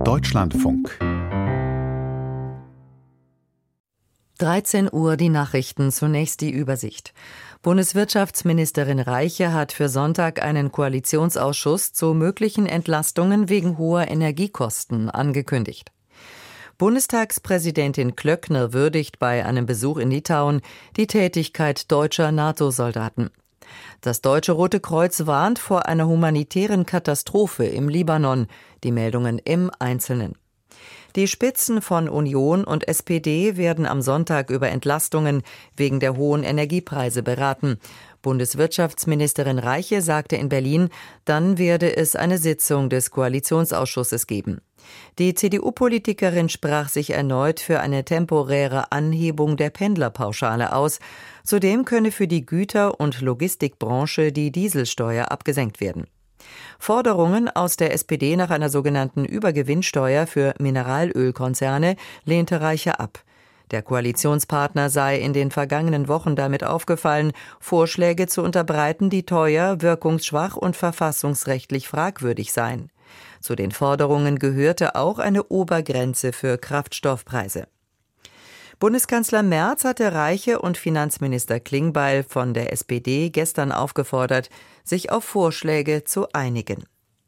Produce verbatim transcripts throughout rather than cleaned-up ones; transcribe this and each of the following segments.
Deutschlandfunk. dreizehn Uhr die Nachrichten, zunächst die Übersicht. Bundeswirtschaftsministerin Reiche hat für Sonntag einen Koalitionsausschuss zu möglichen Entlastungen wegen hoher Energiekosten angekündigt. Bundestagspräsidentin Klöckner würdigt bei einem Besuch in Litauen die Tätigkeit deutscher NATO-Soldaten. Das Deutsche Rote Kreuz warnt vor einer humanitären Katastrophe im Libanon. Die Meldungen im Einzelnen. Die Spitzen von Union und S P D werden am Sonntag über Entlastungen wegen der hohen Energiepreise beraten. Bundeswirtschaftsministerin Reiche sagte in Berlin, dann werde es eine Sitzung des Koalitionsausschusses geben. Die C D U-Politikerin sprach sich erneut für eine temporäre Anhebung der Pendlerpauschale aus. Zudem könne für die Güter- und Logistikbranche die Dieselsteuer abgesenkt werden. Forderungen aus der S P D nach einer sogenannten Übergewinnsteuer für Mineralölkonzerne lehnte Reiche ab. Der Koalitionspartner sei in den vergangenen Wochen damit aufgefallen, Vorschläge zu unterbreiten, die teuer, wirkungsschwach und verfassungsrechtlich fragwürdig seien. Zu den Forderungen gehörte auch eine Obergrenze für Kraftstoffpreise. Bundeskanzler Merz hatte Reiche und Finanzminister Klingbeil von der S P D gestern aufgefordert, sich auf Vorschläge zu einigen.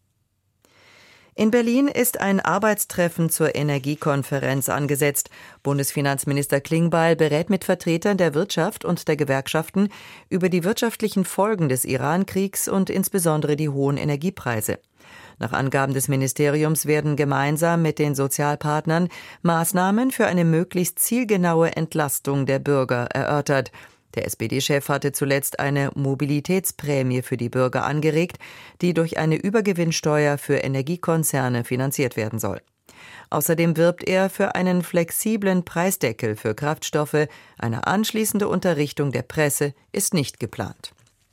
In Berlin ist ein Arbeitstreffen zur Energiekonferenz angesetzt. Bundesfinanzminister Klingbeil berät mit Vertretern der Wirtschaft und der Gewerkschaften über die wirtschaftlichen Folgen des Iran-Kriegs und insbesondere die hohen Energiepreise. Nach Angaben des Ministeriums werden gemeinsam mit den Sozialpartnern Maßnahmen für eine möglichst zielgenaue Entlastung der Bürger erörtert. Der S P D-Chef hatte zuletzt eine Mobilitätsprämie für die Bürger angeregt, die durch eine Übergewinnsteuer für Energiekonzerne finanziert werden soll. Außerdem wirbt er für einen flexiblen Preisdeckel für Kraftstoffe. Eine anschließende Unterrichtung der Presse ist nicht geplant.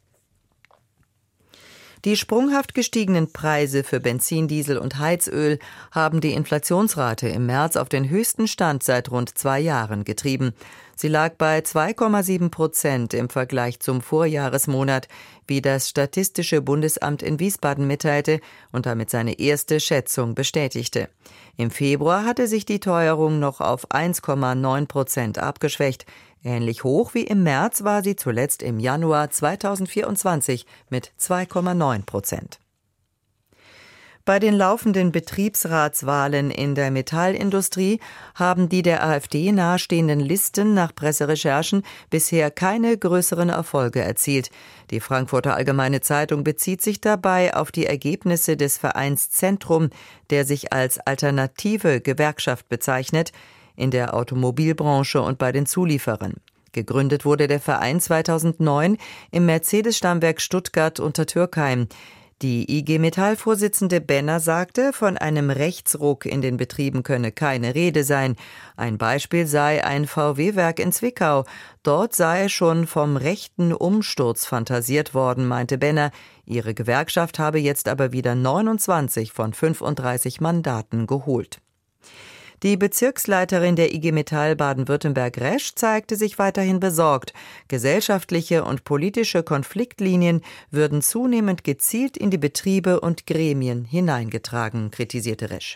Die sprunghaft gestiegenen Preise für Benzin, Diesel und Heizöl haben die Inflationsrate im März auf den höchsten Stand seit rund zwei Jahren getrieben. Sie lag bei zwei Komma sieben Prozent im Vergleich zum Vorjahresmonat, wie das Statistische Bundesamt in Wiesbaden mitteilte und damit seine erste Schätzung bestätigte. Im Februar hatte sich die Teuerung noch auf eins Komma neun Prozent abgeschwächt. Ähnlich hoch wie im März war sie zuletzt im Januar zweitausendvierundzwanzig mit zwei Komma neun Prozent. Bei den laufenden Betriebsratswahlen in der Metallindustrie haben die der AfD nahestehenden Listen nach Presserecherchen bisher keine größeren Erfolge erzielt. Die Frankfurter Allgemeine Zeitung bezieht sich dabei auf die Ergebnisse des Vereins Zentrum, der sich als alternative Gewerkschaft bezeichnet, in der Automobilbranche und bei den Zulieferern. Gegründet wurde der Verein zweitausendneun im Mercedes-Stammwerk Stuttgart unter Türkheim. Die I G Metall-Vorsitzende Benner sagte, von einem Rechtsruck in den Betrieben könne keine Rede sein. Ein Beispiel sei ein V W-Werk in Zwickau. Dort sei schon vom rechten Umsturz fantasiert worden, meinte Benner. Ihre Gewerkschaft habe jetzt aber wieder neunundzwanzig von fünfunddreißig Mandaten geholt. Die Bezirksleiterin der I G Metall Baden-Württemberg-Resch zeigte sich weiterhin besorgt. Gesellschaftliche und politische Konfliktlinien würden zunehmend gezielt in die Betriebe und Gremien hineingetragen, kritisierte Resch.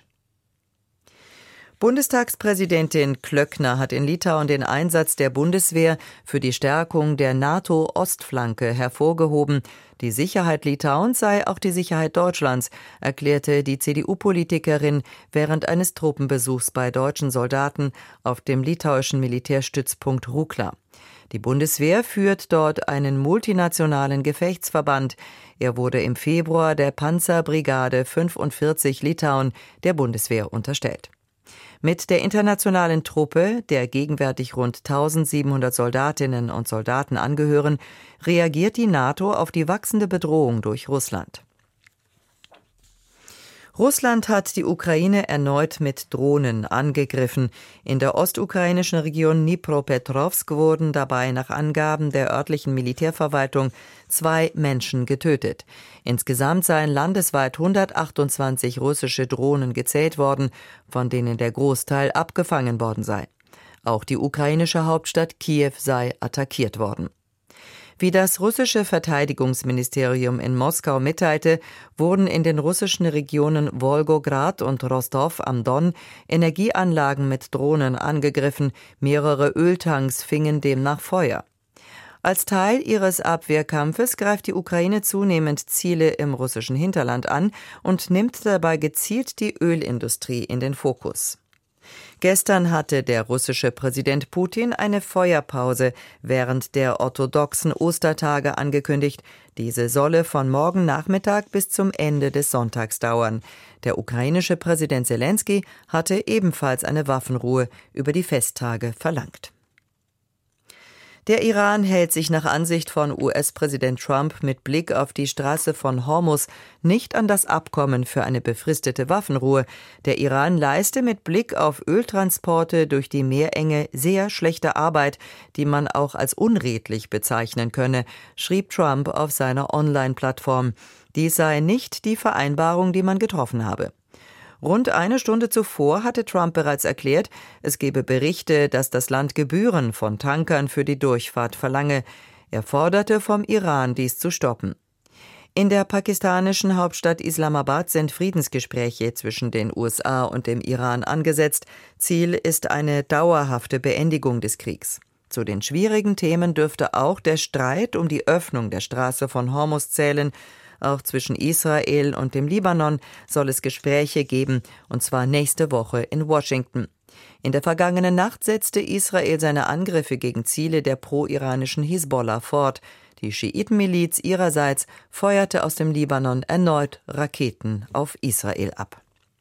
Bundestagspräsidentin Klöckner hat in Litauen den Einsatz der Bundeswehr für die Stärkung der NATO-Ostflanke hervorgehoben. Die Sicherheit Litauens sei auch die Sicherheit Deutschlands, erklärte die C D U-Politikerin während eines Truppenbesuchs bei deutschen Soldaten auf dem litauischen Militärstützpunkt Rukla. Die Bundeswehr führt dort einen multinationalen Gefechtsverband. Er wurde im Februar der Panzerbrigade fünfundvierzig Litauen der Bundeswehr unterstellt. Mit der internationalen Truppe, der gegenwärtig rund eintausendsiebenhundert Soldatinnen und Soldaten angehören, reagiert die NATO auf die wachsende Bedrohung durch Russland. Russland hat die Ukraine erneut mit Drohnen angegriffen. In der ostukrainischen Region Dnipropetrovsk wurden dabei nach Angaben der örtlichen Militärverwaltung zwei Menschen getötet. Insgesamt seien landesweit hundertachtundzwanzig russische Drohnen gezählt worden, von denen der Großteil abgefangen worden sei. Auch die ukrainische Hauptstadt Kiew sei attackiert worden. Wie das russische Verteidigungsministerium in Moskau mitteilte, wurden in den russischen Regionen Wolgograd und Rostow am Don Energieanlagen mit Drohnen angegriffen, mehrere Öltanks fingen demnach Feuer. Als Teil ihres Abwehrkampfes greift die Ukraine zunehmend Ziele im russischen Hinterland an und nimmt dabei gezielt die Ölindustrie in den Fokus. Gestern hatte der russische Präsident Putin eine Feuerpause während der orthodoxen Ostertage angekündigt. Diese solle von morgen Nachmittag bis zum Ende des Sonntags dauern. Der ukrainische Präsident Selenskyj hatte ebenfalls eine Waffenruhe über die Festtage verlangt. Der Iran hält sich nach Ansicht von U S-Präsident Trump mit Blick auf die Straße von Hormuz nicht an das Abkommen für eine befristete Waffenruhe. Der Iran leiste mit Blick auf Öltransporte durch die Meerenge sehr schlechte Arbeit, die man auch als unredlich bezeichnen könne, schrieb Trump auf seiner Online-Plattform. Dies sei nicht die Vereinbarung, die man getroffen habe. Rund eine Stunde zuvor hatte Trump bereits erklärt, es gebe Berichte, dass das Land Gebühren von Tankern für die Durchfahrt verlange. Er forderte vom Iran, dies zu stoppen. In der pakistanischen Hauptstadt Islamabad sind Friedensgespräche zwischen den U S A und dem Iran angesetzt. Ziel ist eine dauerhafte Beendigung des Kriegs. Zu den schwierigen Themen dürfte auch der Streit um die Öffnung der Straße von Hormuz zählen. Auch zwischen Israel und dem Libanon soll es Gespräche geben, und zwar nächste Woche in Washington. In der vergangenen Nacht setzte Israel seine Angriffe gegen Ziele der pro-iranischen Hisbollah fort. Die Schiitenmiliz ihrerseits feuerte aus dem Libanon erneut Raketen auf Israel ab.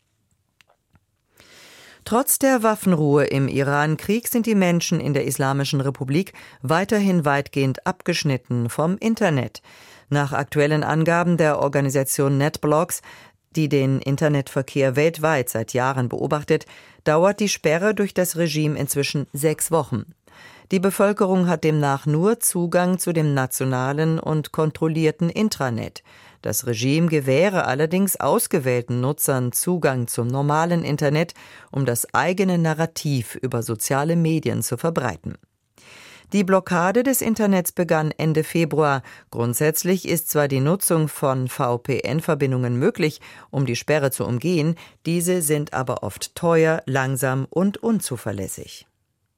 Trotz der Waffenruhe im Iran-Krieg sind die Menschen in der Islamischen Republik weiterhin weitgehend abgeschnitten vom Internet. Nach aktuellen Angaben der Organisation NetBlocks, die den Internetverkehr weltweit seit Jahren beobachtet, dauert die Sperre durch das Regime inzwischen sechs Wochen. Die Bevölkerung hat demnach nur Zugang zu dem nationalen und kontrollierten Intranet. Das Regime gewähre allerdings ausgewählten Nutzern Zugang zum normalen Internet, um das eigene Narrativ über soziale Medien zu verbreiten. Die Blockade des Internets begann Ende Februar. Grundsätzlich ist zwar die Nutzung von V P N-Verbindungen möglich, um die Sperre zu umgehen, diese sind aber oft teuer, langsam und unzuverlässig.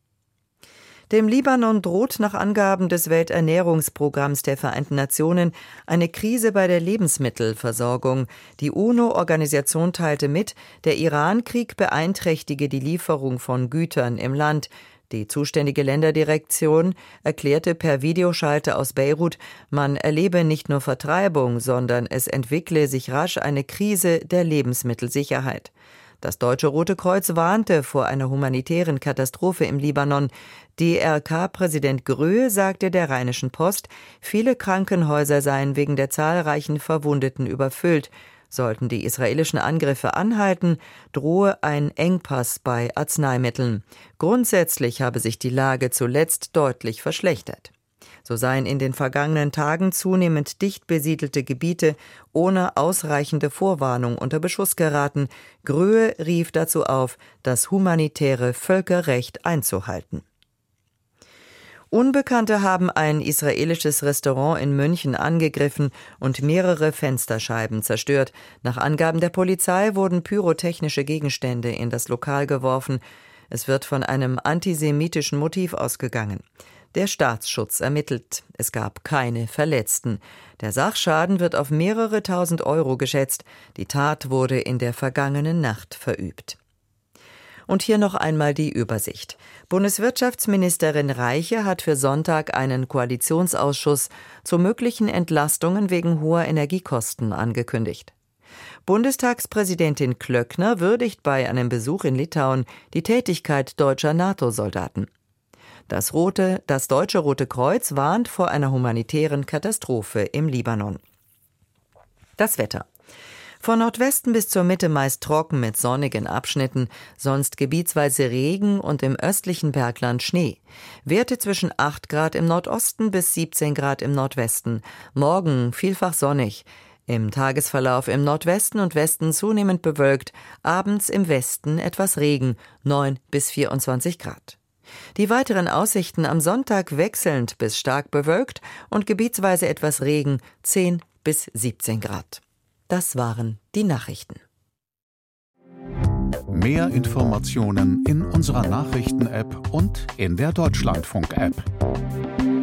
Dem Libanon droht nach Angaben des Welternährungsprogramms der Vereinten Nationen eine Krise bei der Lebensmittelversorgung. Die UNO-Organisation teilte mit, der Iran-Krieg beeinträchtige die Lieferung von Gütern im Land. Die zuständige Länderdirektion erklärte per Videoschalte aus Beirut, man erlebe nicht nur Vertreibung, sondern es entwickle sich rasch eine Krise der Lebensmittelsicherheit. Das Deutsche Rote Kreuz warnte vor einer humanitären Katastrophe im Libanon. D R K-Präsident Gröhe sagte der Rheinischen Post, viele Krankenhäuser seien wegen der zahlreichen Verwundeten überfüllt. Sollten die israelischen Angriffe anhalten, drohe ein Engpass bei Arzneimitteln. Grundsätzlich habe sich die Lage zuletzt deutlich verschlechtert. So seien in den vergangenen Tagen zunehmend dicht besiedelte Gebiete ohne ausreichende Vorwarnung unter Beschuss geraten. Gröhe rief dazu auf, das humanitäre Völkerrecht einzuhalten. Unbekannte haben ein israelisches Restaurant in München angegriffen und mehrere Fensterscheiben zerstört. Nach Angaben der Polizei wurden pyrotechnische Gegenstände in das Lokal geworfen. Es wird von einem antisemitischen Motiv ausgegangen. Der Staatsschutz ermittelt. Es gab keine Verletzten. Der Sachschaden wird auf mehrere tausend Euro geschätzt. Die Tat wurde in der vergangenen Nacht verübt. Und hier noch einmal die Übersicht. Bundeswirtschaftsministerin Reiche hat für Sonntag einen Koalitionsausschuss zu möglichen Entlastungen wegen hoher Energiekosten angekündigt. Bundestagspräsidentin Klöckner würdigt bei einem Besuch in Litauen die Tätigkeit deutscher NATO-Soldaten. Das, Rote, das Deutsche Rote Kreuz warnt vor einer humanitären Katastrophe im Libanon. Das Wetter. Von Nordwesten bis zur Mitte meist trocken mit sonnigen Abschnitten, sonst gebietsweise Regen und im östlichen Bergland Schnee. Werte zwischen acht Grad im Nordosten bis siebzehn Grad im Nordwesten. Morgen vielfach sonnig. Im Tagesverlauf im Nordwesten und Westen zunehmend bewölkt, abends im Westen etwas Regen, neun bis vierundzwanzig Grad. Die weiteren Aussichten am Sonntag wechselnd bis stark bewölkt und gebietsweise etwas Regen, zehn bis siebzehn Grad. Das waren die Nachrichten. Mehr Informationen in unserer Nachrichten-App und in der Deutschlandfunk-App.